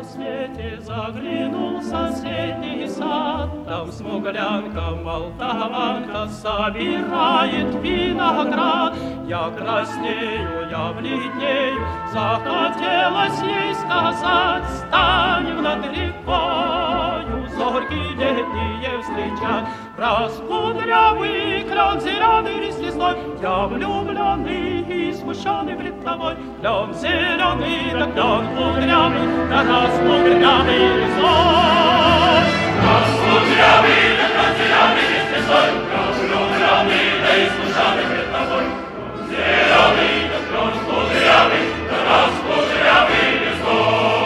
рассвете заглянул в соседний сад. Там смуглянка, молдаванка собирает виноград. Я краснею, я бледнею, захотелось ей сказать: стань над рекою, зорьки летние встречать. Раскудрявый крон зеленый лист лесной, я влюбленный и смущенный пред тобой. Клен зеленый, да клен кудрявый, да раскудрявый лесной. Раскудрявый, да клен зеленый лист лесной, я влюбленный, да и смущенный пред тобой. Клен зеленый, да клен кудрявый, да раскудрявый лесной.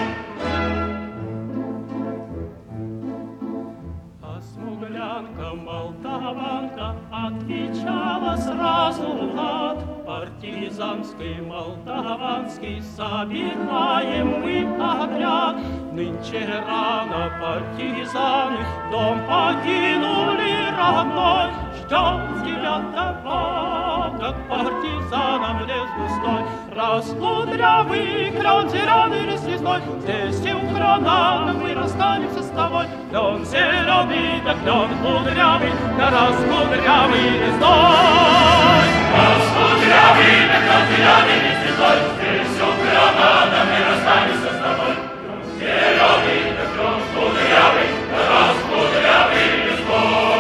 Смуглянка, молдаванка отвечала сразу Влад: партизанский, молдаванский собираем мы отряд. Нынче рано партизаны дом покинули родной. Ждем девятого, как партизанам лес густой. Раскудрявый крон зеленый лист лесной, здесь и у крона мы расстанемся с тобой. Клен зеленый, да клен кудрявый, да раскудрявый лесной. Раскудрявый, да клен зеленый лист лесной, здесь у крона мы расстанемся с тобой. Клен зеленый, да клен кудрявый, да раскудрявый лесной.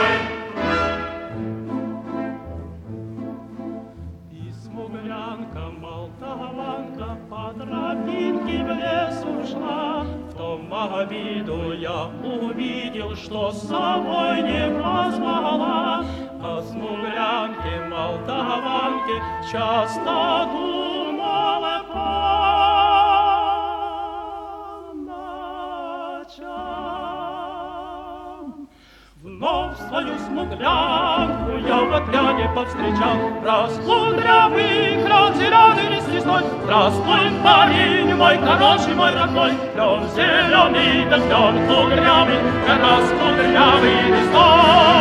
Смуглянка, молдаванка по тропинке в лес ушла. В том обиду я увидел, что с собой не позвала. О смуглянке, молдаванке часто думала по ночам. Вновь свою смуглянку я в отряде повстречал. Раскудрявый крон зеленый лист лесной, здравствуй, парень мой хороший, мой родной. Клен зеленый, да клен кудрявый, да раскудрявый лесной.